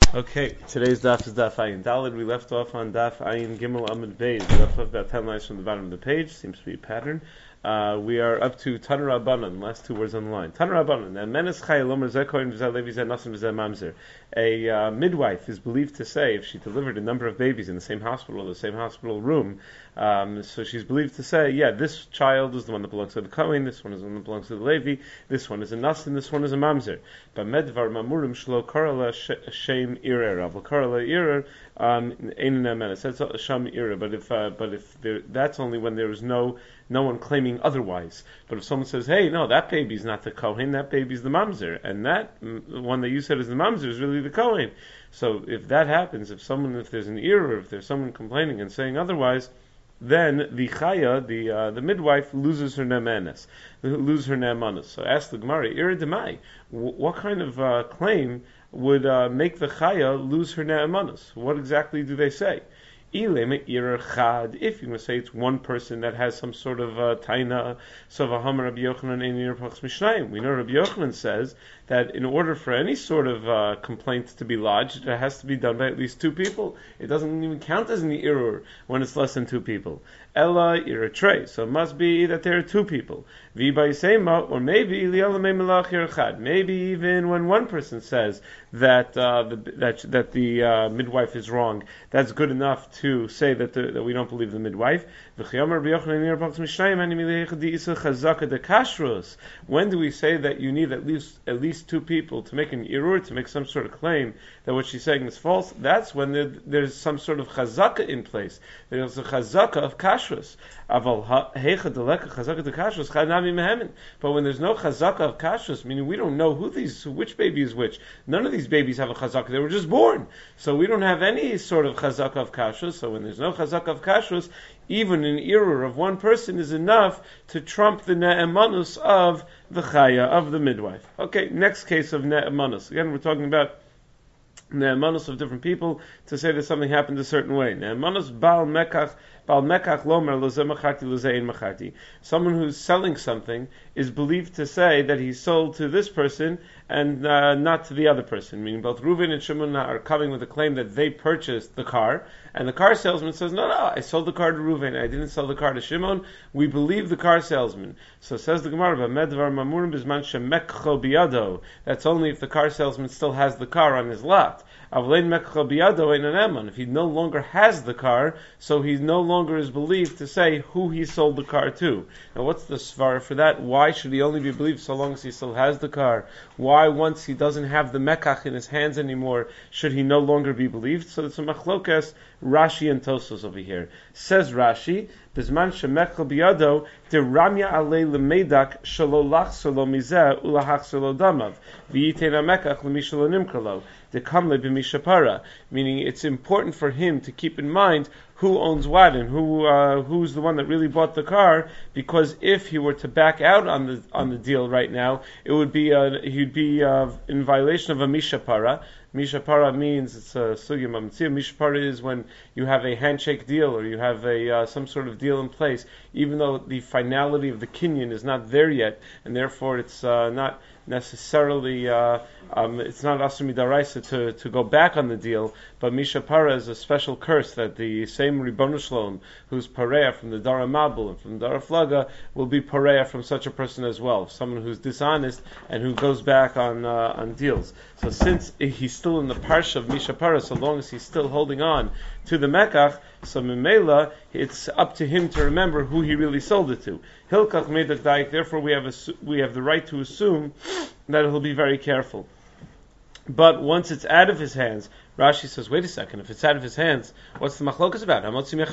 Okay, today's daf is daf Ayin Dalid. We left off on daf Ayin Gimel Amud Beis. We left off about 10 lines from the bottom of the page. Seems to be a pattern. We are up to Tanur Rabbanan, last two words on the line. Tanur Rabbanan. A midwife is believed to say, if she delivered a number of babies in the same hospital room, so she's believed to say, yeah, this child is the one that belongs to the Kohen, this one is the one that belongs to the Levi, this one is a Nasan, this one is a Mamzer. But Medvar Mamurim Shlo Karala Shem Irer, Avl Karala Irer, Ein Nemenes. That's Sham Irer. But if that's only when there is no one claiming otherwise. But if someone says, hey, no, that baby's not the Kohen, that baby's the Mamzer, and that one that you said is the Mamzer is really the Kohen. So if that happens, if there's an error, if there's someone complaining and saying otherwise, then the Chaya, the midwife, loses her ne'emanis, loses her ne'emanis. So ask the Gemara, Ira Demai, what kind of claim would make the Chaya lose her ne'emanis? What exactly do they say? If you're going to say it's one person that has some sort of taina, so Rabbi Yochanan, we know Rabbi Yochanan says that in order for any sort of complaint to be lodged, it has to be done by at least two people. It doesn't even count as an irur when it's less than two people. Ella irur trey, so it must be that there are two people. Or maybe even when one person says that the midwife is wrong, that's good enough to say that we don't believe the midwife. When do we say that you need at least two people to make an irur, to make some sort of claim that what she's saying is false? That's when there's some sort of chazaka in place. There's a chazaka of kashrus. But when there's no chazaka of kashrus, meaning we don't know which baby is which. None of these babies have a chazaka. They were just born. So we don't have any sort of chazaka of kashrus. So when there's no chazaka of kashrus, even an error of one person is enough to trump the ne'emanus of the chaya, of the midwife. Okay, next case of ne'emanus. Again, we're talking about ne'emanus of different people to say that something happened a certain way. Ne'emanus bal mekach lomer lozeh macharti lozeh ein macharti. Someone who's selling something is believed to say that he sold to this person and not to the other person. Meaning both Reuven and Shimon are coming with a claim that they purchased the car, and the car salesman says, no, I sold the car to Reuven, I didn't sell the car to Shimon. We believe the car salesman. So says the Gemara, Medvar Mamurim Bizman Shemekcho Biyado. That's only if the car salesman still has the car on his lot. If he no longer has the car, so he no longer is believed to say who he sold the car to. Now what's the svara for that? Why should he only be believed so long as he still has the car? Why once he doesn't have the mekach in his hands anymore, should he no longer be believed? So it's a machlokas, Rashi and Tosos over here. Says Rashi, Bizman shemechel biyado de ramya alei lemedak shelo lachsolo mizeh ulahachsolo damav v'yitena mekach lemishalo nimkralo de kamle b'mishapara. Meaning, it's important for him to keep in mind who owns what and who's the one that really bought the car, because if he were to back out on the deal right now, it would be he'd be in violation of a mishapara. Mishapara means it's a sugya mamtzia. Mishapara is when you have a handshake deal or you have some sort of deal in place, even though the finality of the kinyan is not there yet, and therefore it's not necessarily it's not asur midaraisa to go back on the deal. But mishapara is a special curse that the same Ribbonu Shlom who's pareya from the Dara Mabul and from the Dara Flaga will be pareya from such a person as well, someone who's dishonest and who goes back on deals. So since he's still in the parsha of mishapara, so long as he's still holding on to the mekach, so Mimela, it's up to him to remember who he really sold it to. Hilkach medak daik, therefore we have the right to assume that he'll be very careful. But once it's out of his hands, Rashi says, wait a second, if it's out of his hands, what's the machlokas about?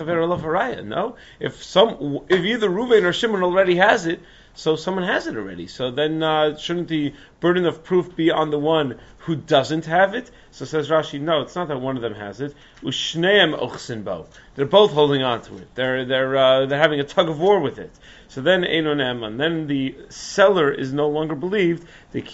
No? If either Reuven or Shimon already has it, so someone has it already. So then shouldn't the burden of proof be on the one who doesn't have it? So says Rashi, no, it's not that one of them has it. Ushneim ochsin bo. They're both holding on to it. They're having a tug of war with it. So then Einon Eman. Then the seller is no longer believed.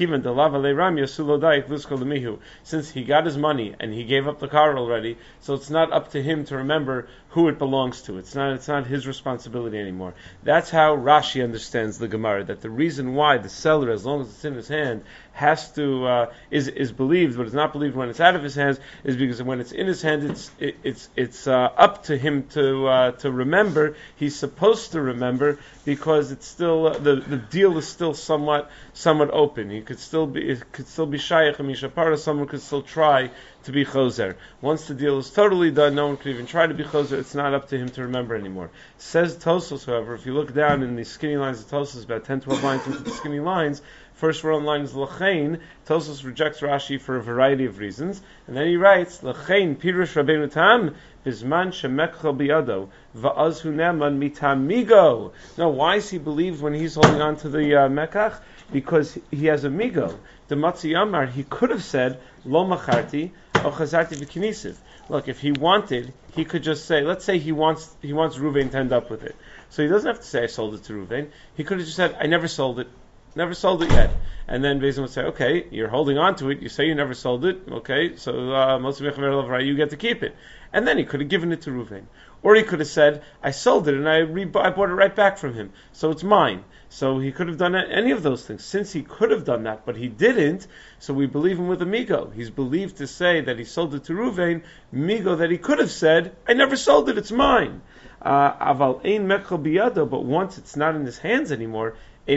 Since he got his money and he gave up the car already, so it's not up to him to remember who it belongs to. It's not his responsibility anymore. That's how Rashi understands the Gemara, that the reason why the seller, as long as it's in his hand, has to is believed, but is not believed when it's out of his hands, is because when it's in his hand, it's up to him to remember. He's supposed to remember because it's still the deal is still somewhat open. It could still be shaykh and mishapara. Someone could still try to be choser. Once the deal is totally done, no one could even try to be choser. It's not up to him to remember anymore. Says Tosfos, however, if you look down in the skinny lines of Tosfos, about 10, 12 lines into the skinny lines, first row on line is Lachain. Tosfos rejects Rashi for a variety of reasons, and then he writes, Lachain pirush Rabbeinu Tam bisman shemekchel biyado va'az hu neman mitamigo. Now, why is he believed when he's holding on to the mekach? Because he has a migo. The Matzi Amar, he could have said, Lo macharti, o chazarti v'kinisiv. Look, if he wanted, he could just say, let's say he wants Ruvain to end up with it. So he doesn't have to say, I sold it to Ruvain. He could have just said, I never sold it. Never sold it yet. And then Bezin would say, okay, you're holding on to it. You say you never sold it. Okay, so you get to keep it. And then he could have given it to Ruvain. Or he could have said, I sold it and I bought it right back from him. So it's mine. So he could have done any of those things. Since he could have done that, but he didn't, so we believe him with a migo. He's believed to say that he sold it to Ruvain, migo that he could have said, I never sold it, it's mine. Aval ein mechel biyado, but once it's not in his hands anymore, then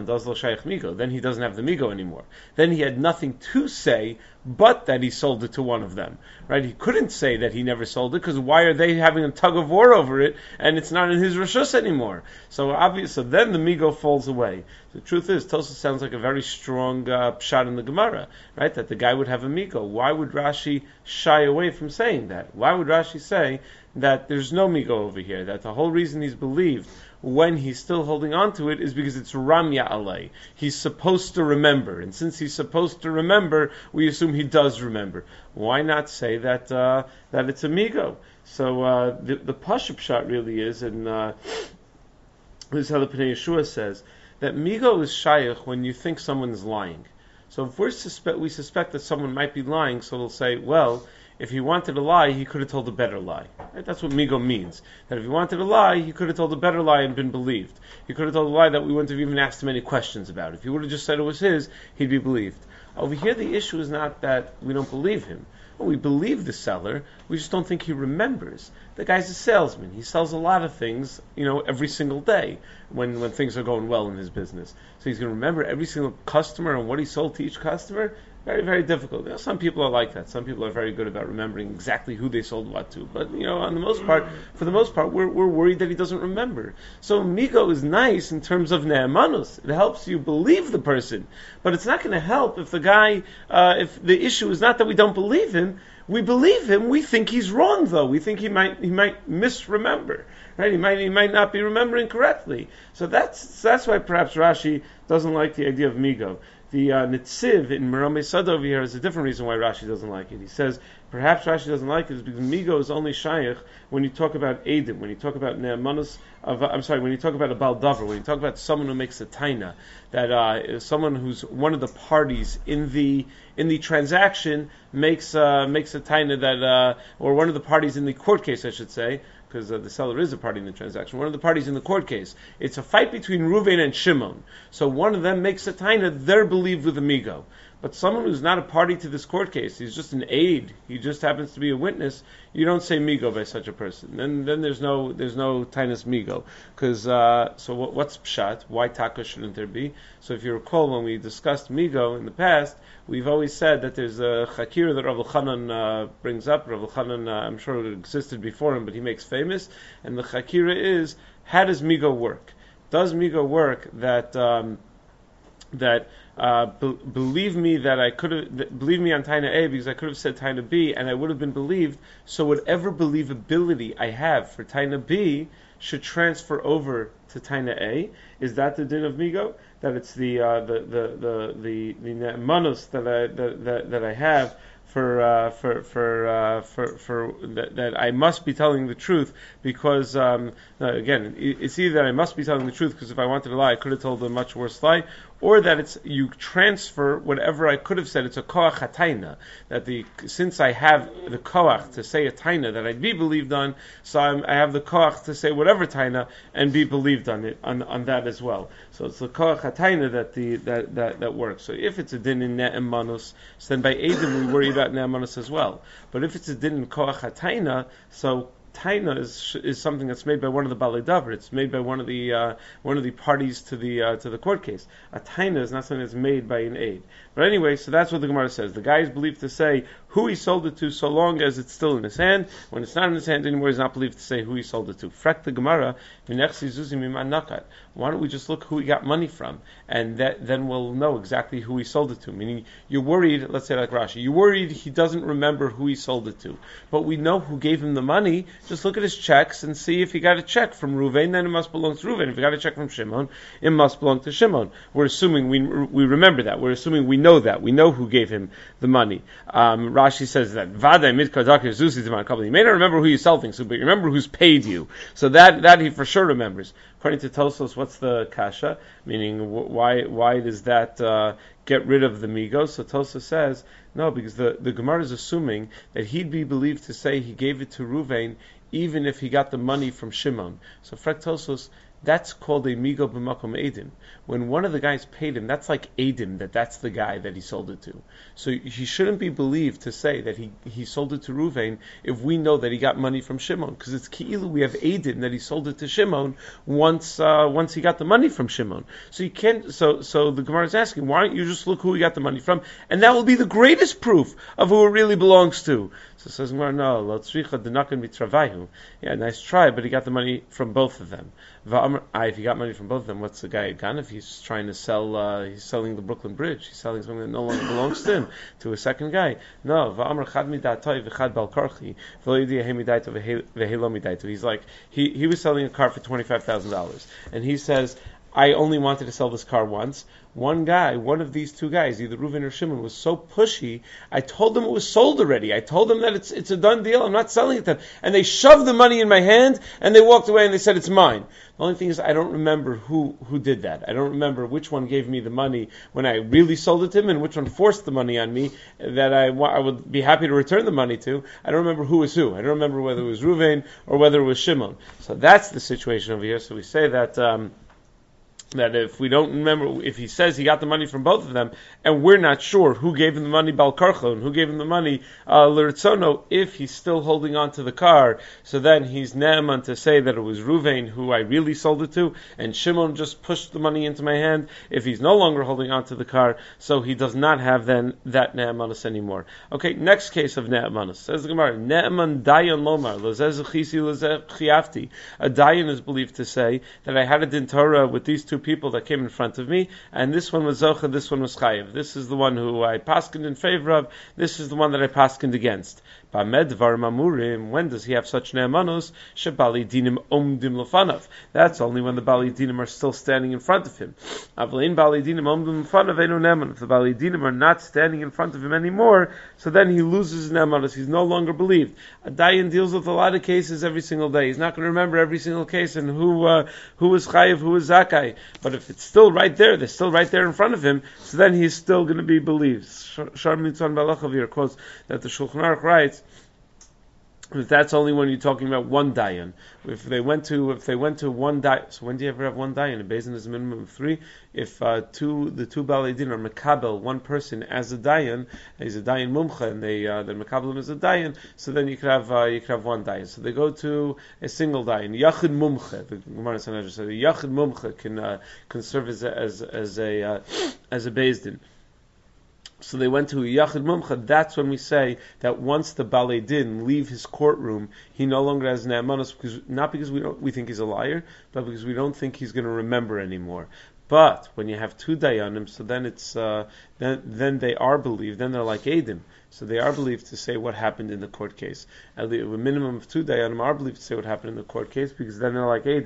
he doesn't have the migo anymore. Then he had nothing to say but that he sold it to one of them. Right? He couldn't say that he never sold it because why are they having a tug of war over it and it's not in his reshus anymore? So then the migo falls away. The truth is, Tosfos sounds like a very strong pshat in the Gemara, right? That the guy would have a migo. Why would Rashi shy away from saying that? Why would Rashi say that there's no migo over here? That the whole reason he's believed when he's still holding on to it is because it's Ramya Alei. He's supposed to remember. And since he's supposed to remember, we assume he does remember. Why not say that it's a migo? So the Pashup shot really is, and this is how the Pnei Yeshua says, that migo is shayach when you think someone's lying. So if we suspect that someone might be lying, so we'll say, well, if he wanted to lie, he could have told a better lie. Right? That's what migo means. That if he wanted to lie, he could have told a better lie and been believed. He could have told a lie that we wouldn't have even asked him any questions about. If he would have just said it was his, he'd be believed. Over here, the issue is not that we don't believe him. Well, we believe the seller, we just don't think he remembers. The guy's a salesman. He sells a lot of things, every single day when things are going well in his business. So he's going to remember every single customer and what he sold to each customer. Very, very difficult. Some people are like that. Some people are very good about remembering exactly who they sold what to. But, for the most part, we're worried that he doesn't remember. So migo is nice in terms of ne'emanus. It helps you believe the person. But it's not going to help if the guy, if the issue is not that we don't believe him. We believe him. We think he's wrong, though. We think he might misremember. Right? He might not be remembering correctly. So that's why perhaps Rashi doesn't like the idea of migo. The Netziv in Meromei Sada over here is a different reason why Rashi doesn't like it. He says perhaps Rashi doesn't like it is because migo is only shayach when you talk about Eidim, when you talk about ne'emanus when you talk about a baldavar, when you talk about someone who makes a taina, that is someone who's one of the parties in the transaction makes a taina that or one of the parties in the court case, I should say, because the seller is a party in the transaction. One of the parties in the court case. It's a fight between Ruvain and Shimon. So one of them makes a taina, they're believed with a migo. But someone who's not a party to this court case, he's just an aide, he just happens to be a witness, you don't say migo by such a person. Then there's no tainus migo. Because, so what's pshat? Why taka shouldn't there be? So if you recall, when we discussed migo in the past, we've always said that there's a chakira that Rav Elchanan brings up. Rav Elchanan, I'm sure it existed before him, but he makes famous. And the chakira is, how does migo work? Does migo work that believe me believe me on Taina A because I could have said Taina B and I would have been believed. So whatever believability I have for Taina B should transfer over to Taina A. Is that the din of migo? That it's the manus that I have for that I must be telling the truth because again it's either that I must be telling the truth because if I wanted to lie I could have told a much worse lie, or that it's you transfer whatever I could have said. It's a koach hataina, that since I have the koach to say a taina that I'd be believed on, so I have the koach to say whatever taina and be believed on it on that as well. So it's the koach hataina that works. So if it's a din in ne'emanus, so then by edim we worry about ne'emanus as well. But if it's a din in koach hataina, so taina is something that's made by one of the balei davar. It's made by one of the parties to the court case. A taina is not something that's made by an aid. But anyway, so that's what the Gemara says. The guy is believed to say who he sold it to, so long as it's still in his hand. When it's not in his hand anymore, he's not believed to say who he sold it to. Frak the Gemara, why don't we just look who he got money from, and then we'll know exactly who he sold it to. Meaning, you're worried. Let's say like Rashi, you're worried he doesn't remember who he sold it to, but we know who gave him the money. Just look at his checks and see if he got a check from Reuven, then it must belong to Reuven. If he got a check from Shimon, it must belong to Shimon. We're assuming we remember that. We're assuming we know that. We know who gave him the money. Rashi says that Vadai Mitkadakir Zusi Zaman Kabbalah. You may not remember who you sell things to, but you remember who's paid you. So that he for sure remembers. According to Tosos, what's the kasha? Meaning, why does that get rid of the migos? So Tosos says, no, because the Gemara is assuming that he'd be believed to say he gave it to Reuven even if he got the money from Shimon. So Frek Tosos, that's called a migo b'makom edim. When one of the guys paid him, that's like edim, that's the guy that he sold it to. So he shouldn't be believed to say that he sold it to Reuven if we know that he got money from Shimon, because it's ki'ilu we have edim that he sold it to Shimon once he got the money from Shimon. So you can't. So the Gemara is asking, why don't you just look who he got the money from, and that will be the greatest proof of who it really belongs to. So it says, no, lo tzricha denakan mitravayu. Yeah, nice try, but he got the money from both of them. If he got money from both of them, what's the guy done? If he's trying to sell, he's selling the Brooklyn Bridge. He's selling something that no longer belongs to him, to a second guy. No, he's like, he was selling a car for $25,000, and he says, I only wanted to sell this car once. One of these two guys, either Reuven or Shimon, was so pushy, I told them it was sold already. I told them that it's a done deal, I'm not selling it to them. And they shoved the money in my hand, and they walked away and they said it's mine. The only thing is, I don't remember who did that. I don't remember which one gave me the money when I really sold it to him, and which one forced the money on me that I would be happy to return the money to. I don't remember who was who. I don't remember whether it was Reuven or whether it was Shimon. So that's the situation over here. So we say that if we don't remember, if he says he got the money from both of them, and we're not sure who gave him the money Bal Karcho and who gave him the money L'Ritzono, if he's still holding on to the car, so then he's ne'eman to say that it was Reuven who I really sold it to, and Shimon just pushed the money into my hand. If he's no longer holding on to the car, so he does not have then that ne'emanus anymore. Okay, next case of ne'emanus. Says the Gemara, ne'eman dayan lomar, lezeh zechisi lezeh chiafti. A dayan is believed to say that I had a din Torah with these two people that came in front of me, and this one was Zocha, this one was Chayiv. This is the one who I paskined in favor of, this is the one that I paskined against. When does he have such ne'emanus? Shebali dinim omdim lefanav. That's only when the bali dinim are still standing in front of him. Avlein bali dinim omdim lefanav eno ne'eman. If the bali dinim are not standing in front of him anymore, so then he loses ne'emanus. He's no longer believed. A dayan deals with a lot of cases every single day. He's not going to remember every single case and who was chayiv, who was zakai. But if it's still right there, they're still right there in front of him, so then he's still going to be believed. Shar Mitzvah Balachavir quotes that the Shulchan Aruch writes that that's only when you're talking about one dayan. If they went to one dayan, so when do you ever have one dayan? A bezin is a minimum of 3. If the two balei din are mekabel one person as a dayan, he's a dayan mumcha, and they mekabel him as a dayan, so then you could have one dayan. So they go to a single dayan, yachid mumcha. The Gemara Sanhedrin said yachid mumcha can serve as a bezdin. So they went to a Yachid Mumcha. That's when we say that once the Balei Din leave his courtroom, he no longer has Ne'emanus, not because we think he's a liar, but because we don't think he's going to remember anymore. But when you have two dayanim, so then it's then they are believed. Then they're like Edim, so they are believed to say what happened in the court case. At least a minimum of two dayanim are believed to say what happened in the court case, because then they're like Edim.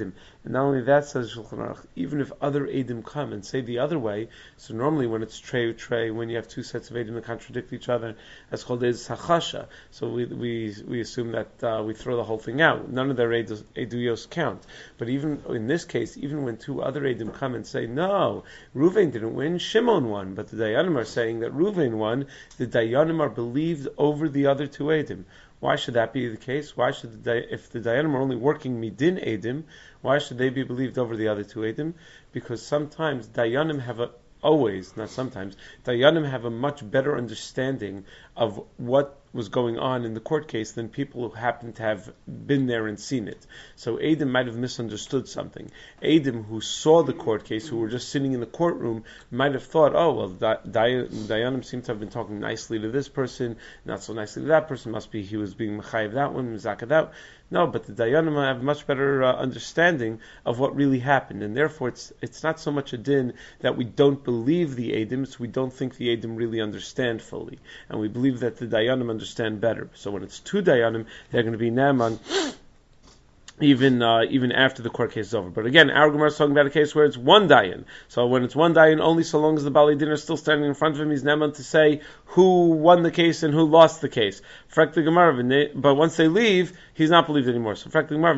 And not only that, says Shulchan Aruch, even if other Eidim come and say the other way, so normally when it's trey, when you have two sets of Eidim that contradict each other, that's called Eiz Hachasha. So we assume that we throw the whole thing out. None of their Eiduyos count. But even in this case, even when two other Eidim come and say, no, Reuven didn't win, Shimon won, but the Dayanim are saying that Reuven won, the Dayanim are believed over the other two Eidim. Why should that be the case? Why should if the Dayanim are only working midin Eidim, why should they be believed over the other two Eidim? Because sometimes Dayanim have Dayanim have a much better understanding of what was going on in the court case than people who happen to have been there and seen it. So Eidim might have misunderstood something. Eidim who saw the court case, who were just sitting in the courtroom, might have thought, oh, well, Dayanim seem to have been talking nicely to this person, not so nicely to that person, must be he was being Mechayev that one, Mizaka that. No, but the Dayanim have much better understanding of what really happened, and therefore it's not so much a din that we don't believe the Eidim, it's we don't think the Eidim really understand fully, and we believe that the Dayanim understand better. So when it's two Dayanim, they're going to be Naaman even after the court case is over. But again, our Gemara is talking about a case where it's one Dayan. So when it's one Dayan, only so long as the Baalei Din are still standing in front of him, he's Naaman to say who won the case and who lost the case. But once they leave, he's not believed anymore. So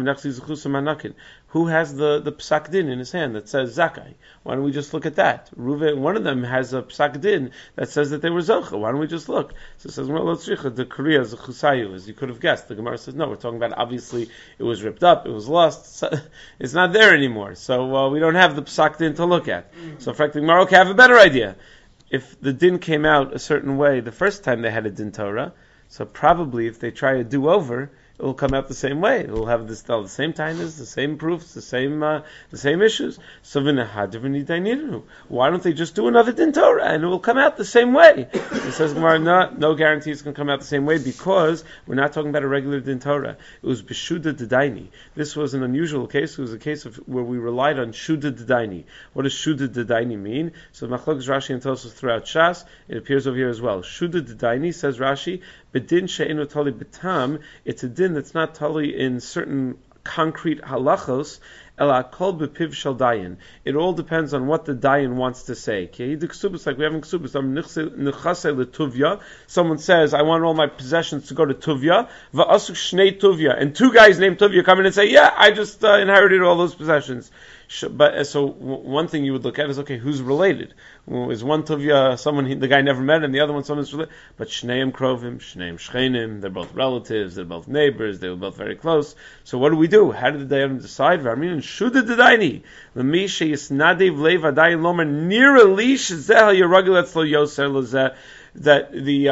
who has the psak din in his hand that says Zakai? Why don't we just look at that? Reuven, one of them has a psak din that says that they were Zocha. Why don't we just look? So it says, the Korea is a Chusayu, as you could have guessed. The Gemara says, no, we're talking about obviously it was ripped up, it was lost, so it's not there anymore. So we don't have the psak din to look at. So in fact, the Gemara have a better idea. If the din came out a certain way the first time they had a din Torah, so probably if they try a do-over, it will come out the same way. It will have the same tainas, the same proofs, the same issues. So why don't they just do another din Torah and it will come out the same way? It says Gemara, no guarantee it's going to come out the same way because we're not talking about a regular din Torah. It was b'shuda d'daini. This was an unusual case. It was a case of where we relied on shuda d'daini. What does shuda d'daini mean? So Machlokes Rashi and Tosfos throughout Shas, it appears over here as well. Shuda d'daini, says Rashi, bedin she'enu tali b'tam. It's a din that's not tali in certain concrete halachos, ela kol b'piv shel dayan. It all depends on what the dayan wants to say. Like we have in Ksubas, someone says, I want all my possessions to go to Tuvya, va'asuk shnei Tuvya, and two guys named Tuvya come in and say, yeah, I just inherited all those possessions. But so one thing you would look at is, okay, who's related? Is one Tuvya someone the guy never met, and the other one someone's related? But Shneim Krovim, Shneim Shchenim, they're both relatives, they're both neighbors, they were both very close. So what do we do? How did the Dayanim decide? Varmin Shuda D'Daini, L'mi Sheyisnadev Lev Adayin Lomer Nira Lish Zeh Yeragil Etzlo Yoser Lozeh. That the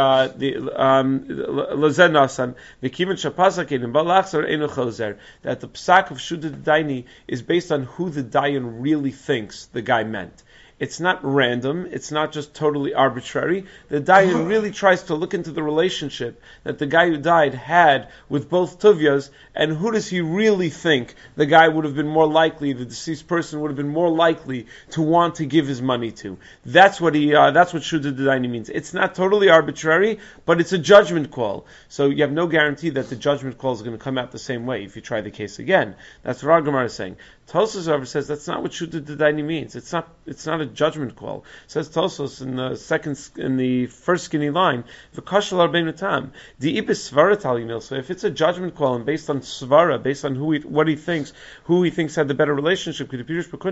Lazen Nasan the Kivan Shapasakin and Balachzar Eno Choser, that the psak of Shuda Daini is based on who the Dayan really thinks the guy meant. It's not random. It's not just totally arbitrary. The Dayan really tries to look into the relationship that the guy who died had with both Tuvyas, and who does he really think the guy would have been more likely, the deceased person would have been more likely to want to give his money to. That's what Shuda D'Daini means. It's not totally arbitrary, but it's a judgment call. So you have no guarantee that the judgment call is going to come out the same way if you try the case again. That's what our Gemara is saying. Tosfos, however, says that's not what Shuda D'Daini means. It's not a judgment call. Says Tosfos in the first skinny line, V'kashal Arbeinu Tam, the ibis svara talimil. So if it's a judgment call and based on svara, based on who he thinks had the better relationship, he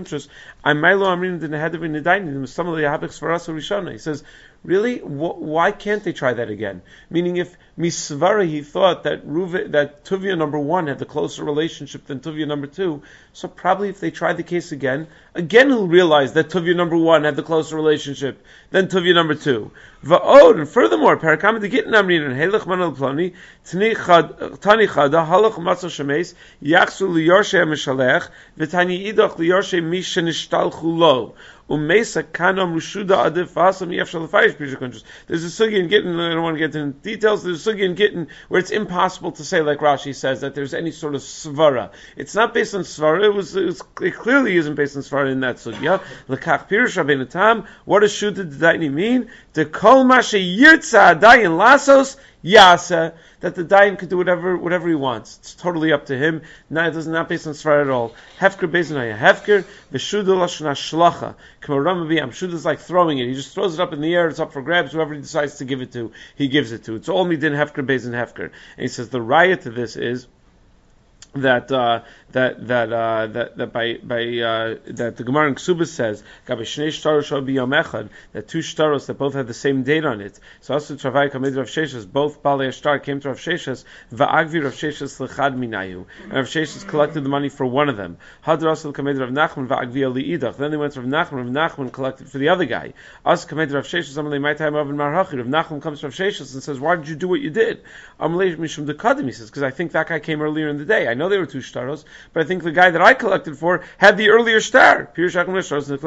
says, really? Why can't they try that again? Meaning, if misvara he thought that Tuvia number 1 had the closer relationship than Tuvia number 2, so probably if they try the case again he'll realize that Tuvia number 1 had the closer relationship than Tuvia number 2. Va'od, and furthermore, Parakam de Gittin Amrin and Helech Manal Plani, Tani Chada, Halach Matzah Shemes, Yachsu Liyorshe Mishalech, V'tani Idach Liyorshe Mishanishtalchu Lo. Umesa Kanam Rushuda Adif Vasam Yefshal Fayish Pisha Kuntrus. There's a sugi in Gittin, I don't want to get into details, there's a sugi in Gittin where it's impossible to say, like Rashi says, that there's any sort of svara. It's not based on svara, it clearly isn't based on svara in that sugya. L'kach Pirush Rabbeinu Tam, what does Shuda D'Daini mean? The Kol mashe yirtza dayan lasos yasa, that the dayan could do whatever he wants. It's totally up to him. Now it does not based on Sfar at all. Hefker bezanaya hefker v'shuda lashna shlacha. Shuda is like throwing it. He just throws it up in the air. It's up for grabs. Whoever he decides to give it to, he gives it to. It's all midin hefker bezan hefker. And he says the riot to this is that the Gemara in Ksubas says that two shtaros that both had the same date on it. So also Travay Kamed Rav Sheshes, both Balei Ashtar came to Rav Sheshes, va'agvi Rav Sheshes lechad minayu, and Rav Sheshes collected the money for one of them. Hadar also Kamed Rav Nachman va'agvi liidach. Then they went to Rav Nachman collected for the other guy. Also Kamed Rav Sheshes amalei my time of Marhachi. Rav Nachman comes to Rav Sheshes and says, "Why did you do what you did?" Amalei mishum dekadim. He says, "Because I think that guy came earlier in the day. I know they were two shtaros, but I think the guy that I collected for had the earlier shtar. One of them was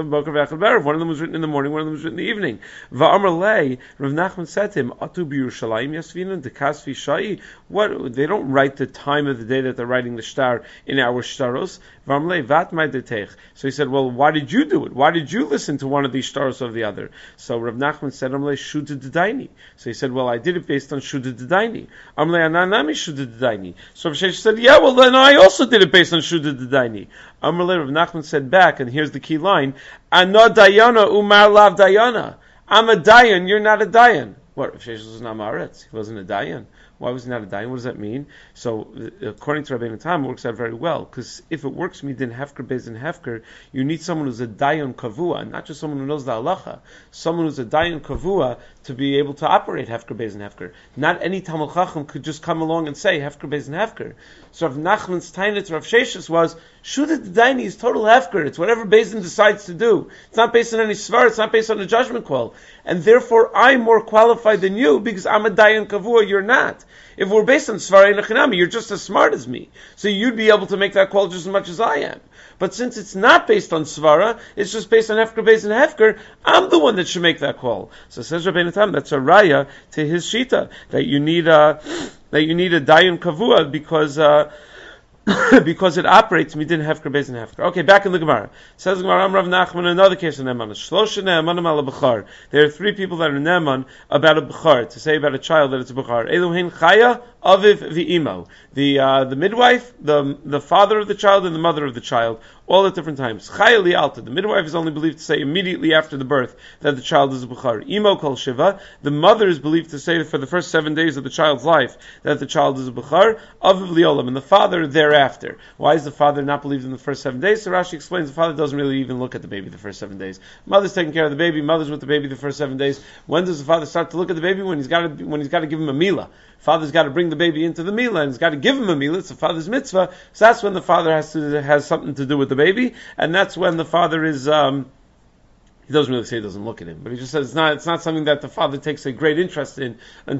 written in the morning, one of them was written in the evening." Va'amar Rav Nachman said to him, "Atu b'Yerushalayim yasvinan dekasvi shai." What? They don't write the time of the day that they're writing the shtar in our shtaros. Va'amar vat my detech. So he said, "Well, why did you do it? Why did you listen to one of these shtaros of the other?" So Rav Nachman said, "Amle shuda dedaini." So he said, "Well, I did it based on shuda dedaini." Amle ananami shuda dedaini. So Rav Sheshes said, "Yeah, well then I also did it based on shuda dedaini." Amrle Rav Nachman said back, and here's the key line: "Ana dayana umar lav dayana." I'm a dayan, you're not a dayan. What? Rav Sheshes was not Maaretz. He wasn't a dayan. Why was he not a dayan? What does that mean? So, according to Rabbeinu Tam, it works out very well. Because if it works midin hefker bezin hefker, you need someone who's a dayan kavua, not just someone who knows the halacha. Someone who's a dayan kavua to be able to operate hefker bezin hefker. Not any Talmud Chacham could just come along and say hefker bezin hefker. So Rav Nachman's taina to Rav Sheshes was shuda dedaini is total hefker. It's whatever Bezin decides to do. It's not based on any svar. It's not based on a judgment call. And therefore, I'm more qualified than you because I'm a dayan kavua. You're not. If we're based on svarei nechinami, you're just as smart as me. So you'd be able to make that call just as much as I am. But since it's not based on svara, it's just based on hefker, based on hefker, I'm the one that should make that call. So says Rabbeinu Tam, that's a raya to his shita, that you need a dayan kavua because because it operates midin hefker bezin hefker. Okay, back in the Gemara. Says the Gemara, Am Rav Nachman, another case of Ne'eman. Shlosha Ne'emanim ala b'char. There are three people that are Ne'eman about a b'char, to say about a child that it's a b'char. Eluhin chaya, aviv v'imo. The midwife, the father of the child, and the mother of the child, all at different times. Chaya li'alta. The midwife is only believed to say immediately after the birth that the child is a b'char. Imo kol shiva. The mother is believed to say for the first 7 days of the child's life that the child is a b'char. Aviv li'olam. And the father thereafter. Why is the father not believed in the first 7 days? So Rashi explains the father doesn't really even look at the baby the first 7 days. Mother's taking care of the baby. Mother's with the baby the first 7 days. When does the father start to look at the baby? When he's got to give him a milah. Father's got to bring the baby into the milah, and he's got to give him a milah. It's the father's mitzvah. So that's when the father has something to do with the baby, and that's when the father is. He doesn't really say he doesn't look at him, but he just says it's not something that the father takes a great interest in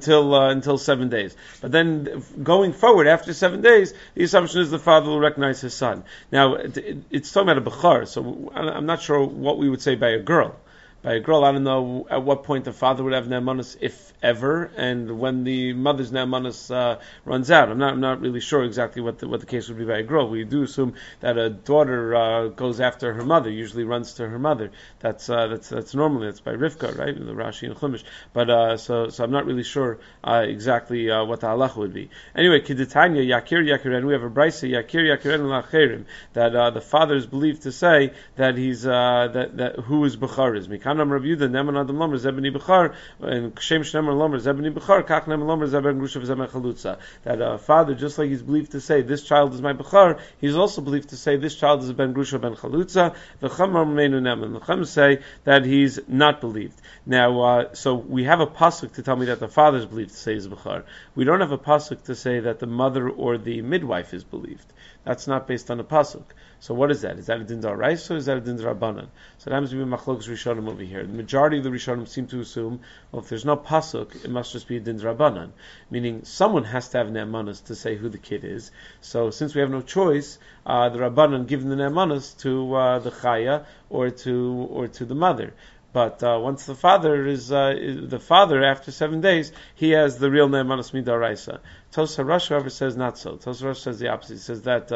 until 7 days. But then going forward after 7 days, the assumption is the father will recognize his son. Now it's talking about a bechar, so I'm not sure what we would say by a girl. By a girl, I don't know at what point the father would have ne'emanos, if ever, and when the mother's ne'emanos runs out. I'm not really sure exactly what the case would be by a girl. We do assume that a daughter goes after her mother, usually runs to her mother. That's normally that's by Rivka, right? The Rashi and Chumash. But so I'm not really sure exactly what the halacha would be. Anyway, Kiditanya Yakir Yakiren. We have a brayso Yakir Yakiren Lacherim that the father is believed to say that he's that who is bechar is. Kanam Rav Yehuda Ne'eman Adam Lomer Zebeni Bechar and Kshem Shnemer Lomer Zebeni Bechar Kach Ne'eman Lomer Zeben Grusha V'Zeben Chalutza. That father, just like he's believed to say this child is my Bechar, he's also believed to say this child is Ben Grusha Ben Chalutza. V'Cham Rameinu Ne'eman. The Chum say that he's not believed. Now, so we have a pasuk to tell me that the father is believed to say is Bechar. We don't have a pasuk to say that the mother or the midwife is believed. That's not based on a pasuk. So what is that? Is that a din d'oraisa or is that a din d'rabbanan? So that happens to be machlokes rishonim over here. The majority of the rishonim seem to assume, well, if there's no pasuk, it must just be a din d'rabbanan, meaning someone has to have ne'emanos to say who the kid is. So since we have no choice, the rabbanan give the ne'emanos to the chaya or to the mother. But once the father is the father, after 7 days, he has the real ne'emanos midaraisa. Tosar Rosh, however, says not so. Tosar Rosh says the opposite. He says that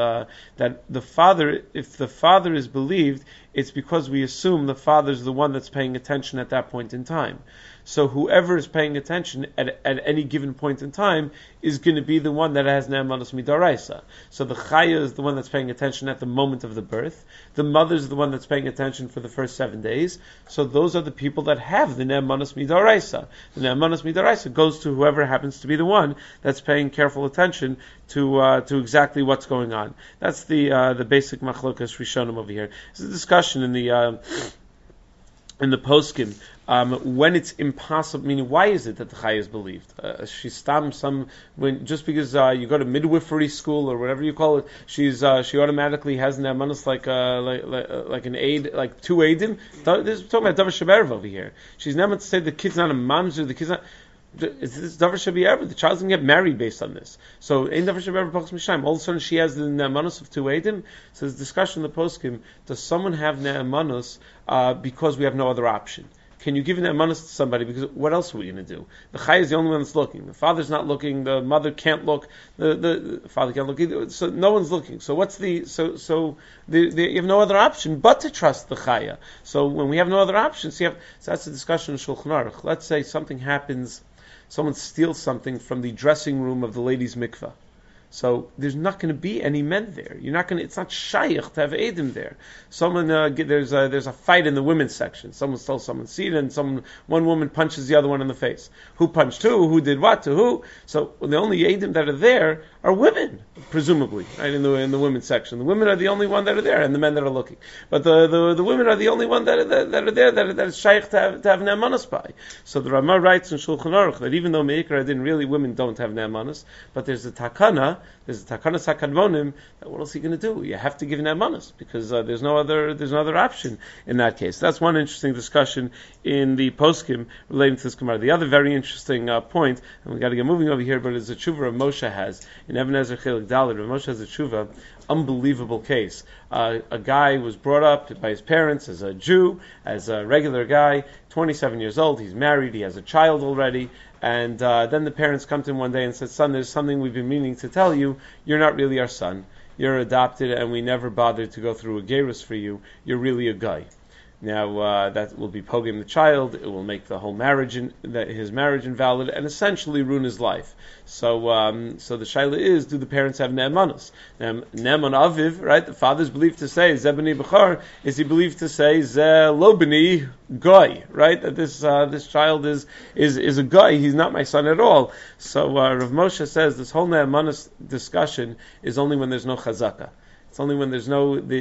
the father, if the father is believed, it's because we assume the father is the one that's paying attention at that point in time. So whoever is paying attention at any given point in time is going to be the one that has ne'emanos midaraisa. So the chaya is the one that's paying attention at the moment of the birth. The mother is the one that's paying attention for the first 7 days. So those are the people that have the ne'emanos midaraisa. The ne'emanos midaraisa goes to whoever happens to be the one that's paying careful attention to exactly what's going on. That's the basic machlokas rishonim over here. There's a discussion in the poskim when it's impossible. Meaning, why is it that the chaya is believed? Just because you go to midwifery school or whatever you call it, she automatically has an emanus like an aid, like two aidim. This is talking about davar sheberev over here. She's not meant to say the kid's not a mamzer, the kid's not. This davar sheberev. The child's gonna get married based on this. So in davar sheberev pachas mishayim, all of a sudden she has the ne'emanus of two aidim. So there's discussion in the poskim. Does someone have ne'emanus because we have no other option? Can you give an emanus to somebody? Because what else are we going to do? The chay is the only one that's looking. The father's not looking. The mother can't look. The father can't look either. So no one's looking. So what's you have no other option but to trust the chaya. So when we have no other option, so that's a discussion in Shulchan Aruch. Let's say something happens, someone steals something from the dressing room of the ladies' mikveh. So there's not going to be any men there. It's not shaykh to have Eidim there. There's a fight in the women's section. Someone stole someone's seat and one woman punches the other one in the face. Who punched who? Who did what to who? So the only Eidim that are there are women, presumably, right, in the women's section. The women are the only one that are there and the men that are looking. But the women are the only one that are there that is shaykh to have ne'emanos by. So the Ramah writes in Shulchan Aruch that even though Meikar Adin really women don't have ne'emanos, but there's a takana sakadmonim. What else are you going to do? You have to give ne'emanos because there's no other option in that case. That's one interesting discussion in the poskim relating to this Gemara. The other very interesting point, and we got to get moving over here, but it's a tshuva Rav Moshe has in Even Ezer Chelik Daled. Rav Moshe has a tshuva, unbelievable case. A guy was brought up by his parents as a Jew, as a regular guy, 27 years old. He's married. He has a child already. And then the parents come to him one day and said, "Son, there's something we've been meaning to tell you. You're not really our son. You're adopted, and we never bothered to go through a gerus for you. You're really a guy." Now that will be pogim the child. It will make the whole his marriage invalid, and essentially ruin his life. So the shaila is: do the parents have ne'emanos? Ne'eman aviv, right? The father's believed to say zebani b'char. Is he believed to say ze lo b'ni guy? Right? That this child is a guy. He's not my son at all. So Rav Moshe says this whole ne'emanos discussion is only when there's no chazaka. It's only when there's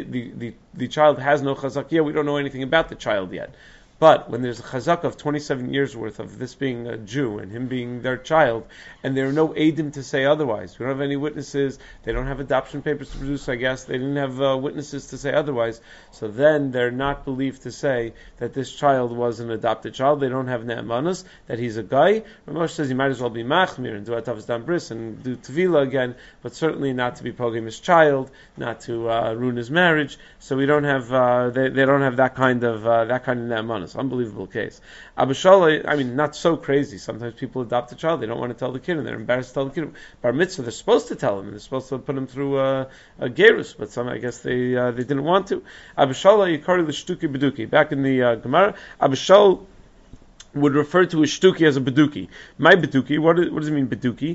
the child has no chazak. Yeah, we don't know anything about the child yet. But when there's a chazak of 27 years worth of this being a Jew and him being their child, and there are no eidim to say otherwise, we don't have any witnesses, they don't have adoption papers to produce, I guess, they didn't have witnesses to say otherwise, so then they're not believed to say that this child was an adopted child. They don't have ne'emanos, that he's a guy. Ramosh says he might as well be machmir and do atavas dam bris and do tevila again, but certainly not to be pogim his child, not to ruin his marriage. So we don't have they don't have that kind of ne'emanos. Unbelievable case. Abba Shalai, not so crazy. Sometimes people adopt a child, they don't want to tell the kid, and they're embarrassed to tell the kid. Bar mitzvah, they're supposed to tell him, and they're supposed to put him through a gerus, but some, I guess, they didn't want to. Abba Shalai, Yikari l'shtuki beduki. Back in the Gemara, Abba Shalai would refer to a shtuki as a beduki. My beduki, what does it mean beduki?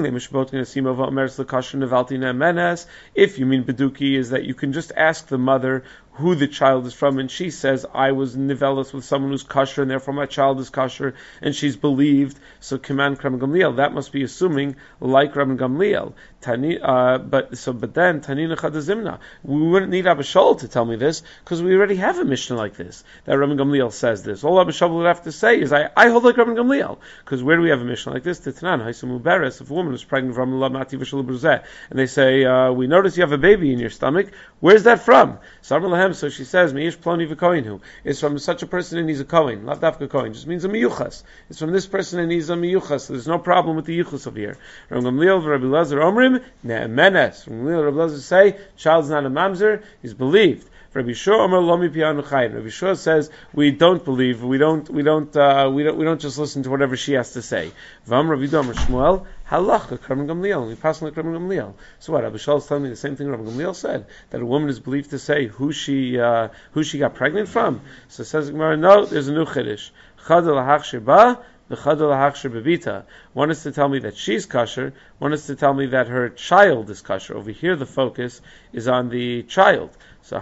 If you mean beduki is that you can just ask the mother who the child is from, and she says, I was nivelis with someone who's kosher, and therefore my child is kosher, and she's believed, so Kiman Rabban Gamliel, that must be assuming like Rabban Gamliel. But then Tanina Chadazimna, we wouldn't need Abba Shaul to tell me this, because we already have a Mishnah like this, that Rabban Gamliel says this. All Abba Shaul would have to say is, I hold like Rabban Gamliel, because where do we have a Mishnah like this? Titanan, Haisamu Beres, if a woman is pregnant from Mati Vishal Bruzeh, and they say, we notice you have a baby in your stomach, where's that from? So she says, Meish Ploni v'Kohenhu. It's from such a person and he's a Kohen. Not Dafka Kohen. Just means a Miyuchas. It's from this person and he's a Miyuchas. So there's no problem with the Yuchas over here. Rabbi Gamliel v'Rabbi Lazar Omrim, Ne'emenes. Rabbi Gamliel and Rabbi Lazar say, child's not a mamzer, he's believed. Rabbi Shua Omer Lomi Pianu Chayim. Rabbi Shua says we don't believe, we don't just listen to whatever she has to say. Vam Rabbi Domer Shmuel Halacha Rabban Gamliel. We pass like Rabban Gamliel. So what? Rabbi Shua is telling me the same thing Rabban Gamliel said, that a woman is believed to say who she got pregnant from. So it says Gemara, no, there's a new chiddush. Chadal hachshir ba, the chadal hachshir bebita. One is to tell me that she's kosher. One is to tell me that her child is kosher. Over here, the focus is on the child. So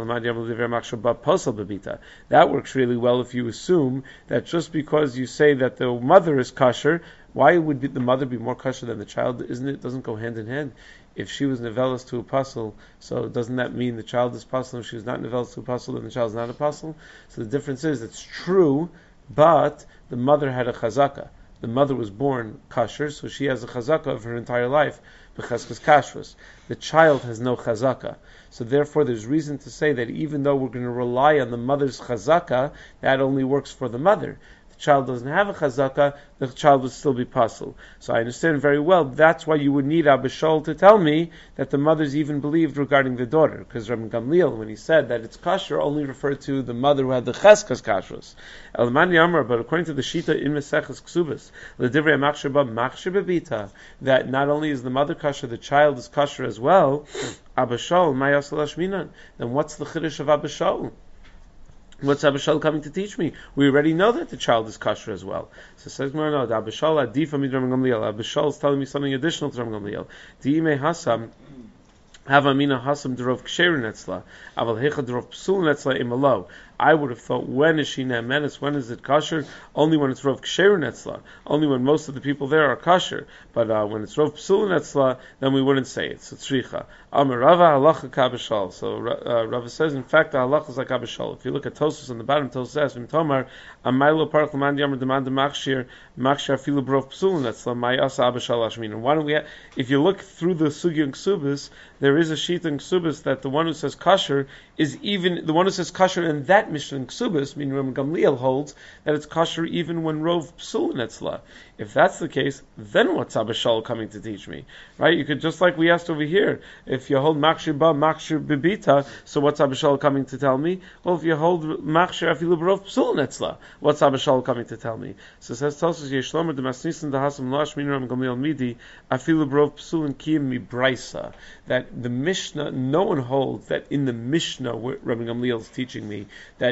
that works really well if you assume that just because you say that the mother is kosher, why would the mother be more kosher than the child? Isn't it? Doesn't go hand in hand. If she was nevelas to apostle, so doesn't that mean the child is apostle? If she was not nevelas to apostle, then the child is not apostle. So the difference is it's true, but the mother had a chazaka. The mother was born kosher, so she has a chazaka of her entire life. B'chazkas kashrus. The child has no chazaka. So therefore there's reason to say that even though we're going to rely on the mother's chazaka, that only works for the mother. If the child doesn't have a chazaka, the child would still be pasul. So I understand very well, that's why you would need Abba Shaul to tell me that the mothers even believed regarding the daughter. Because Rabbi Gamliel, when he said that it's kosher, only referred to the mother who had the cheskas kashrus. Elmani Amar, but according to the Shita in Meseches Ksubas, l'divrei machshir ba machshir bebita, that not only is the mother kosher, the child is kosher as well. Abba Shaul, mayas lashminan. Then what's the chiddush of Abba Shaul? What's Abba Shaul coming to teach me? We already know that the child is kosher as well. So says no, Abba Shaul adifa mid Rabbi Gamliel. Abba Shaul is telling me something additional to Rabbi Gamliel. Diime hasam hava mina hasam derov ksherin etzla, aval hecha derov psulin etzla imalo. I would have thought, when is she ne'emenes? When is it kosher? Only when it's rov ksherin etzla. Only when most of the people there are kosher. But when it's rov psulin etzla, then we wouldn't say it. So tzricha. Amar Rava halacha ka Abba Shaul. So Rava says, in fact, the halacha is like Abba Shaul. If you look at Tosfos on the bottom, Tosfos says, "V'im tomar amaylo parach l'man yamar demand machshir afilu brov psulin etzla mayasa Abba Shaul ashmin." And why don't we? If you look through the Sugya and Ksubas, there is a sheet in Ksubas that the one who says kosher is even the one who says kosher in that Mishnah in Ksubas, meaning Rabbi Gamliel holds that it's kosher even when rov psulin etzla. If that's the case, then what's Abba Shaul coming to teach me? Right? You could, just like we asked over here, if you hold machshir ba, machshir bibita, so what's Abba Shaul coming to tell me? Well, if you hold machshir afilu brov psulin etzla, what's Abba Shaul coming to tell me? So it says, Tosfos yeshlomer de masnisin dahasam losh min Rabbi Gamliel midi afilu brov psulin kiyim mi braisa. That the Mishnah, no one holds that in the Mishnah, what Rabbi Gamliel is teaching me,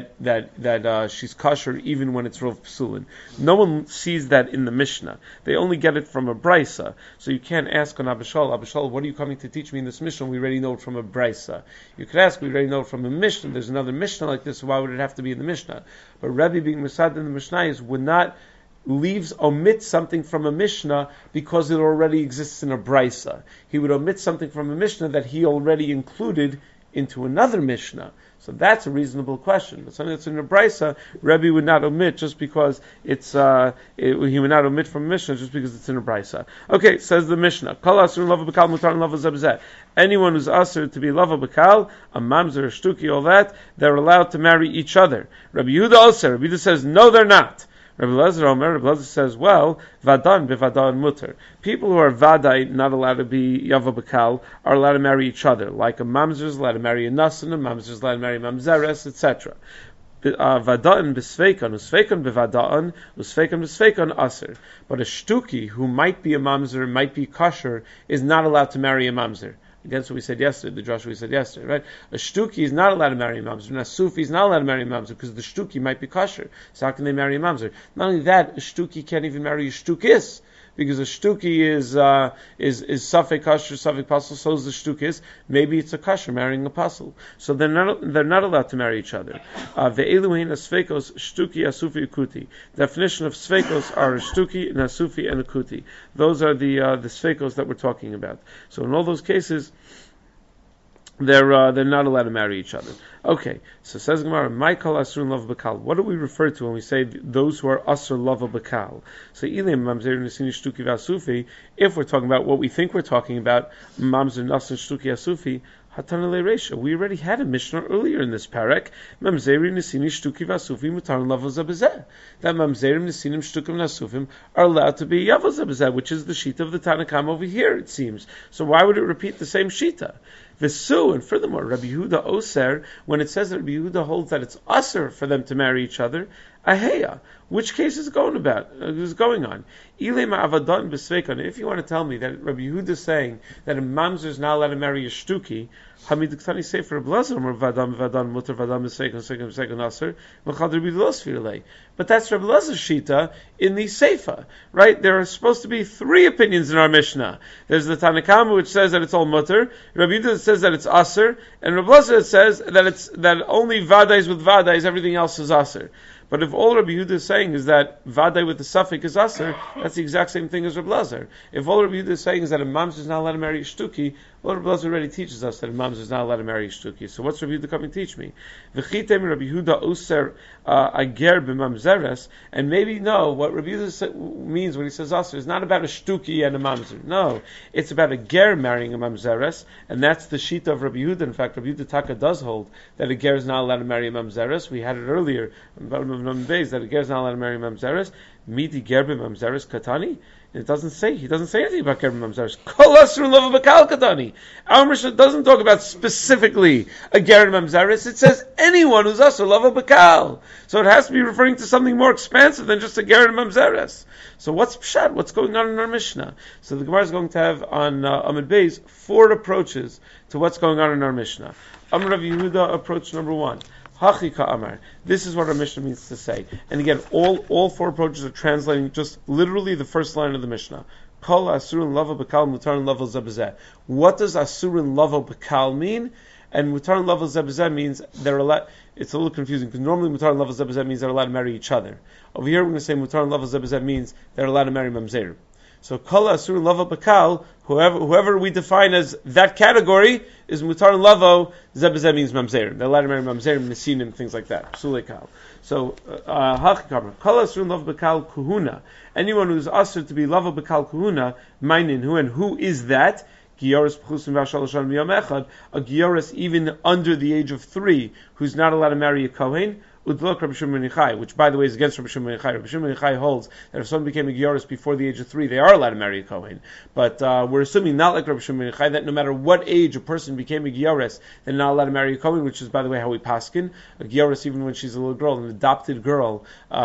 that she's kosher even when it's rov psulin. No one sees that in the Mishnah. They only get it from a brisa. So you can't ask on Abba Shaul, what are you coming to teach me in this Mishnah? We already know it from a brisa. You could ask, we already know it from a Mishnah. There's another Mishnah like this, so why would it have to be in the Mishnah? But Rebbe being Masad in the Mishnayos would not omit something from a Mishnah because it already exists in a brisa. He would omit something from a Mishnah that he already included into another Mishnah. So that's a reasonable question. But something that's in a brisa, Rebbe would not omit just because it's he would not omit from Mishnah just because it's in a brisa. Okay, says the Mishnah. Kol asur lava b'kal mutar lava zebzeh. Anyone who's asur to be lava b'kal, a mamzer, a shtuki, all that, they're allowed to marry each other. Rabbi Yehuda also. Rabbi Yehuda says no, they're not. Rabbi Lezer says, well, vadan bevadan mutter. People who are vadai, not allowed to be yava b'kal, are allowed to marry each other. Like a mamzer is allowed to marry a nasan, a mamzer is allowed to marry mamzeres, etc. Vada'an b'sveikan, usveikan b'vada'an, usveikan b'sveikan aser. But a shtuki, who might be a mamzer, might be kosher, is not allowed to marry a mamzer. Against what we said yesterday, the Joshua we said yesterday, right? A shtuki is not allowed to marry a mamzer. And a sufi is not allowed to marry a mamzer because the shtuki might be kosher. So how can they marry a mamzer? Not only that, a shtuki can't even marry a shtukis, because a shtuki is safek kosher, safek pasul. So is the shtukis. Maybe it's a kosher marrying a pasul. So they're not allowed to marry each other. Ve'eluhin asfekos shtuki asufi ukuti. Definition of svekos are a shtuki, an asufi, and a kuti. Those are the svekos that we're talking about. So in all those cases, they're not allowed to marry each other. Okay, so says Gemara, Michael Asur Lava Bakal. What do we refer to when we say those who are Asur Lava Bakal? So Ilim Mamzer Nesini Shtuki Vasufi. If we're talking about what we think we're talking about, Mamzer Nasan Shtuki Asufi. Hatanale Resha. We already had a Mishnah earlier in this parak. Mamzerim Nesini Shtuki Vasufi Mutar Lava Zabazeh. That Mamzerim Nesinim Shtukim Nasufim are allowed to be Yava Zabazeh, which is the Shita of the Tanakam over here, it seems. So why would it repeat the same Shita? Vesu, and furthermore, Rabbi Yehuda Oser, when it says that Rabbi Yehuda holds that it's Aser for them to marry each other, Aheya. Which case is it going about? Is going on? If you want to tell me that Rabbi Yehuda is saying that a mamzer is not allowed to marry a shtuki, Hamidiktani say for a blazer, vadam mutter vadam second aser, but that's Rabbi Lazar's shita in the Seifa, right? There are supposed to be three opinions in our Mishnah. There's the Tanakama which says that it's all mutter, Rabbi Yehuda says that it's aser, and Rabbi Lazar says that only vadais with vadais, everything else is aser. But if all Rabbi Yehuda is saying is that Vadai with the suffix is Aser, that's the exact same thing as Rabbi Lazar. If all Rabbi Yehuda is saying is that a mamzer is not allowed to marry a shtuki, well, Rabbi Lazar already teaches us that a mamzer is not allowed to marry a shtuki. So what's Rabbi Yehuda coming to teach me? V'chitem Rabbi Yehuda oser ager b'mamzeres, and maybe no, what Rabbi Yehuda means when he says Aser is not about a shtuki and a mamzer. No, it's about a ger marrying a mamzeres, and that's the shita of Rabbi Yehuda. In fact, Rabbi Yehuda Taka does hold that a ger is not allowed to marry a mamzeres. We had it earlier that a ger is not allowed to marry mamzeres. Midi gerbe mamzeres katani. He doesn't say anything about gerbe mamzeres. Kol asur lova bakal katani. Our Mishnah doesn't talk about specifically a ger mamzeres. It says anyone who's asur lova bakal. So it has to be referring to something more expansive than just a ger mamzeres. So what's pshat? What's going on in our Mishnah? So the Gemara is going to have on Amud Beis 4 approaches to what's going on in our Mishnah. Amar Rav Yehuda approach number 1. Hachika Amar. This is what our Mishnah means to say. And again, all 4 approaches are translating just literally the first line of the Mishnah. Kol Asurin Lava Bakal Mutar Lava Zebazeh. What does Asurin Lava Bakal mean? And Mutar Lava Zebazeh means they're allowed. It's a little confusing because normally Mutar Lava Zebazeh means they're allowed to marry each other. Over here we're going to say Mutar Lava Zebazeh means they're allowed to marry Mamzer. So Kol Asur Lava Bakal, whoever we define as that category is Mutar and Lavo, Zebazeh means Mamzer. They're allowed to marry Mamzer, Nesinim, things like that. Psulei Kal. So Hachikam, Kol Asur Lava Bakal Kuhuna. Anyone who's Asur to be Lava Bakal Kuhuna, Mainin, who is that? Gioris Pchusim Vashaloshon Miyom Echad, a Gioris even under the age of 3, who's not allowed to marry a Kohen. Udlok Rabbi Shimon ben Yochai, which by the way is against Rabbi Shimon ben Yochai. Rabbi Shimon ben Yochai holds that if someone became a Gioris before the age of 3, they are allowed to marry a Kohen. But we're assuming not like Rabbi Shimon ben Yochai that no matter what age a person became a Gioris, they're not allowed to marry a Kohen, which is by the way how we paskin. A Gioris even when she's a little girl, an adopted girl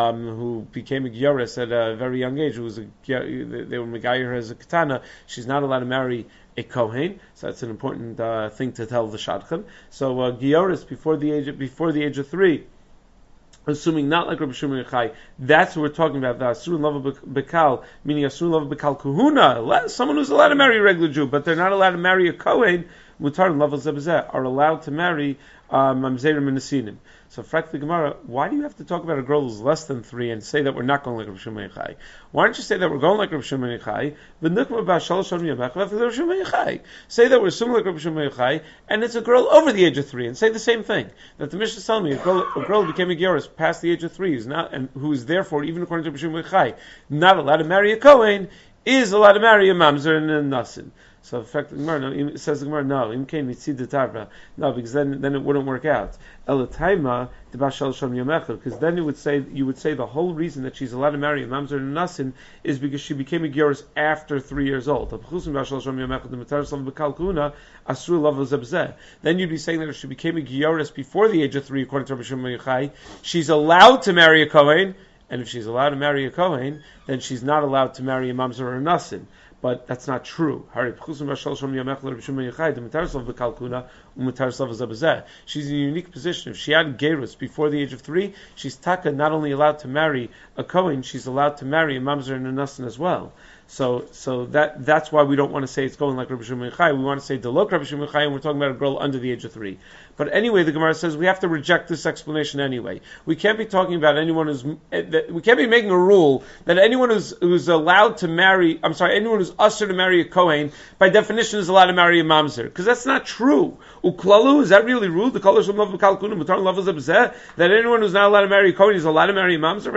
who became a Gioris at a very young age, who was they were Megayer her as a Katana, she's not allowed to marry a Kohen, so that's an important thing to tell the Shadchan. So Gioris before the age of 3, assuming not like Rabbi Shimon Yochai, that's what we're talking about. The Asur Lava Bekal, meaning Asur Lava Bekal Kuhuna, someone who's allowed to marry a regular Jew, but they're not allowed to marry a Kohen. Mutar and Lava Zebazeh are allowed to marry Mamzerim and Nesinim. So, frankly, Gemara, why do you have to talk about a girl who's less than 3 and say that we're not going like Rabbi Shimon Yochai? Why don't you say that we're going like Rabbi Shimon Yochai? Say that we're assuming like Rabbi Shimon Yochai, and it's a girl over the age of 3, and say the same thing. That the Mishnah is telling me a girl became a Gioris past the age of 3, who is therefore, even according to Rabbi Shimon Yochai, not allowed to marry a Kohen, is allowed to marry a Mamzer and a Nasin. So, in fact, it says the Gemara, no, because then it wouldn't work out. Because then you would say the whole reason that she's allowed to marry a mamzer and a nasin is because she became a gioris after 3 years old. Then you'd be saying that if she became a gioris before the age of 3, according to Rabbi Shimon Yochai, she's allowed to marry a kohen, and if she's allowed to marry a kohen, then she's not allowed to marry a mamzer or a nasin. But that's not true. She's in a unique position. If she had gerus before the age of 3, she's taka not only allowed to marry a kohen, she's allowed to marry a mamzer and a nasan as well. So that's why we don't want to say it's going like Rabbi Shimon Yochai. We want to say delok Rabbi Shimon Yochai, and we're talking about a girl under the age of 3. But anyway, the Gemara says we have to reject this explanation anyway. We can't be talking about anyone we can't be making a rule that anyone who's allowed to marry, anyone who's usher to marry a kohen, by definition is allowed to marry a mamzer, because that's not true. Uklalu, is that really rude? The colors of kalkuna mutar levels of that anyone who's not allowed to marry a kohen is allowed to marry a mamzer.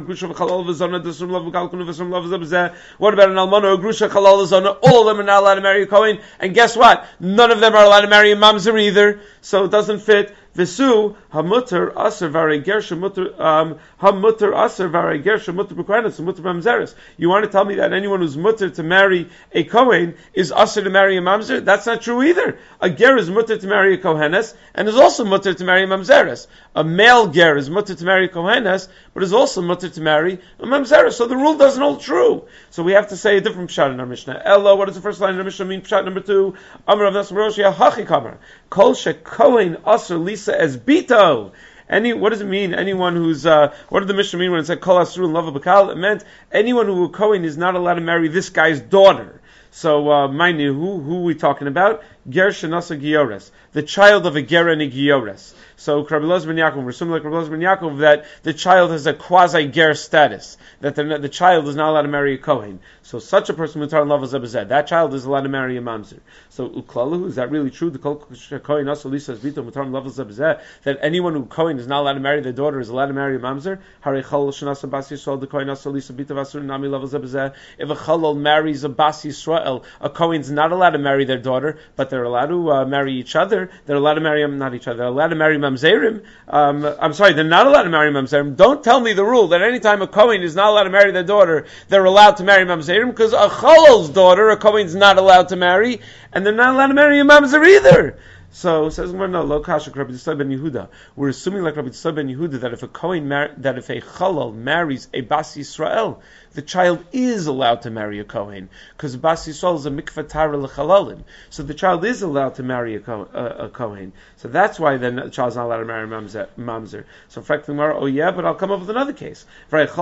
What about an almana or grusha chalal zona? All of them are not allowed to marry a kohen, and guess what? None of them are allowed to marry a mamzer either. So it doesn't fit. Visu hamuter aser v'arei ger shemuter hamuter aser v'arei ger shemuter b'kohenes muter b'mamzeres. You want to tell me that anyone who's muter to marry a kohen is aser to marry a mamzer? That's not true either. A ger is muter to marry a kohenes and is also muter to marry a mamzeres. A male ger is muter to marry a kohenes, but is also muter to marry a mamzeres. So the rule doesn't hold true. So we have to say a different pshat in our Mishnah. Ella, what does the first line in our Mishnah mean? Pshat number 2. Amar Rav Nassim Roshia Hachi Kamar. Kol she kohen aser lisa as bito. What does it mean? Anyone who's what did the Mishnah mean when it said kol asru and lava bakal? It meant anyone who a kohen is not allowed to marry this guy's daughter. So, mind you, who are we talking about? Ger shenasa giores, the child of a ger and a giores. So, Rabbi Elazar ben Yaakov, we're assuming like Rabbi Elazar ben Yaakov that the child has a quasi-ger status, that the child is not allowed to marry a kohen. So, such a person, mutar lava zebazeh, that child is allowed to marry a mamzer. So, uklalu, is that really true? The kol kohen also lisas bito mutar lava zebazeh, that anyone who kohen is not allowed to marry their daughter is allowed to marry a mamzer? Harei chalal shenasa bas Yisrael, the kohen also lisa bito vasur nami lava zebazeh. If a chalal marries a bas Yisrael, a kohen's not allowed to marry their daughter, but they're allowed to marry each other. They're allowed to marry not each other. They're allowed to marry mamzerim. I'm sorry, they're not allowed to marry mamzerim. Don't tell me the rule that any time a kohen is not allowed to marry their daughter, they're allowed to marry mamzerim, because a chalal's daughter, a kohen's not allowed to marry, and they're not allowed to marry a mamzer either. So says no, lo kasha Rabbi Yisrael ben Yehuda. We're assuming like Rabbi Yisrael ben Yehuda that if a kohen that if a chalal marries a bas Yisrael, the child is allowed to marry a kohen, because bas Yisrael is a mikvah tara l'chalalim. So the child is allowed to marry a kohen. So that's why then the child's not allowed to marry mamzer. So Frak Gemara, oh yeah, but I'll come up with another case. What if a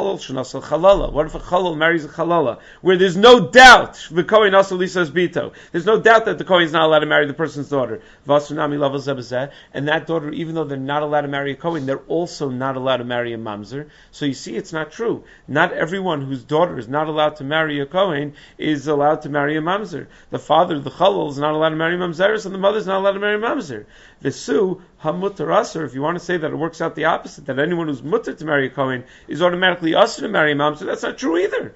chalal marries a chalala, where there's no doubt the kohen also lisas bito. There's no doubt that the kohen is not allowed to marry the person's daughter. And that daughter, even though they're not allowed to marry a kohen, they're also not allowed to marry a mamzer. So you see, it's not true. Not everyone whose daughter is not allowed to marry a kohen is allowed to marry a mamzer. The father, the chalal, is not allowed to marry mamzeres, and the mother is not allowed to marry mamzer. Visu hamutar aser. If you want to say that it works out the opposite, that anyone who's mutar to marry a kohen is automatically aser to marry a mamzer, that's not true either.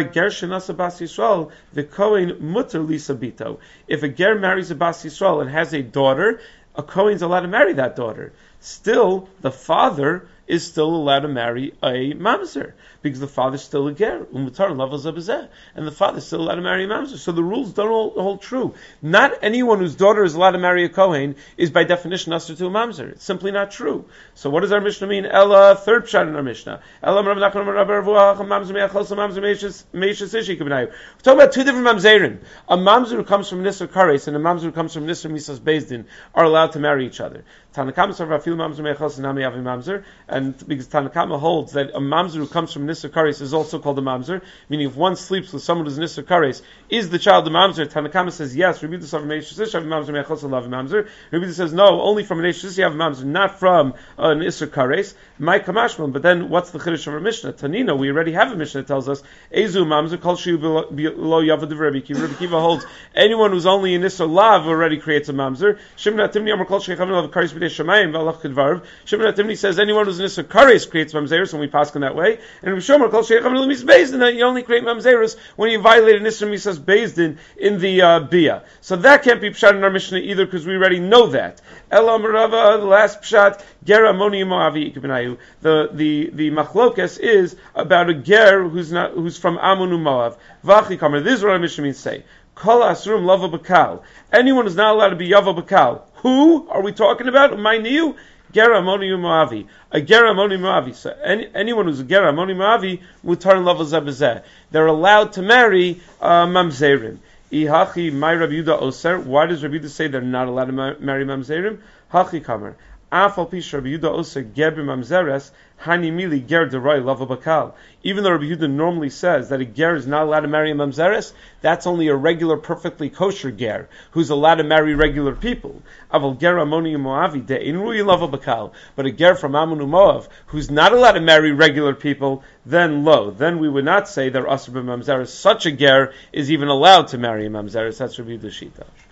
The kohen mutar lisa bito. If a ger marries a bas Yisrael and has a daughter, a kohen's allowed to marry that daughter. Still, the father is still allowed to marry a mamzer, because the father's still a ger, and the father's still allowed to marry a mamzer. So the rules don't hold true. Not anyone whose daughter is allowed to marry a kohen is by definition usher to a mamzer. It's simply not true. So what does our Mishnah mean? Ella, third pshat in our Mishnah. We're talking about two different mamzerim. A mamzer who comes from Nisr Kares and a mamzer who comes from Nisr Misas Bezdin are allowed to marry each other. Tanakama Sarvafil Mamzer Mechos and Nami Avi Mamzer, and because Tanakama holds that a mamzer who comes from Nisr Kares is also called a mamzer, meaning if one sleeps with someone who's Nisr Kares, is the child a mamzer? Tanakama says yes. Rabbi Yehuda says mamzer Mechos and Avi Mamzer. Rabbi Yehuda says no, only from an Eish you have a mamzer, not from an Nisr Kares. My Kamashman, but then what's the chiddush of our Mishnah? Tanina, we already have a Mishnah that tells us Ezu mamzer Kol Shiu Below Yavad Rabbi Kiva. Rabbi Kiva holds anyone who's only in Nisr Lav already creates a mamzer. Shimon Atimni Amar Kol Sheichavim Lav Kares Shamayim V'Alach Kedvarv. Shimon Atimni says anyone who's in Nisr Kares creates mamzeros, and we pass in that way. And Rabbi Shomer Kol Sheichavim Lav Misas Bezdin, that you only create mamzeros when you violate Nisr Misas Bezdin in the Bia. So that can't be pshat in our Mishnah either, because we already know that. Elam Rava, the last pshat, Ger Amoni Moavi Ikbenayu. The machlokes is about a ger who's from Ammon Moav. Vachi Kamer. This is what our Mishnah means to say. Kol Asrum Lava Bakal. Anyone who's not allowed to be Yava Bakal. Who are we talking about? Umayniu? Ger Amoni Moavi. A ger Amoni Moavi. So anyone who's a ger Amoni Moavi, mutar Lava Zebezeh. They're allowed to marry mamzerim. Ihachi my Rabbi Yehuda Oser. Why does Rabbi Yehuda say they're not allowed to marry mamzerim? Hachi Kamer. Afal Pish Rabbi Yehuda Oser ger b'mamzeres hani mili ger deroy lava bakal. Even though Rabbi Yehuda normally says that a ger is not allowed to marry a mamzeres, that's only a regular, perfectly kosher ger who's allowed to marry regular people. Aval ger Amoni Moavi de inrui lava bakal. But a ger from Ammon Moav who's not allowed to marry regular people, then we would not say they're asur b'mamzeres. Such a ger is even allowed to marry a mamzeres. That's Rabbi Yehuda Shita.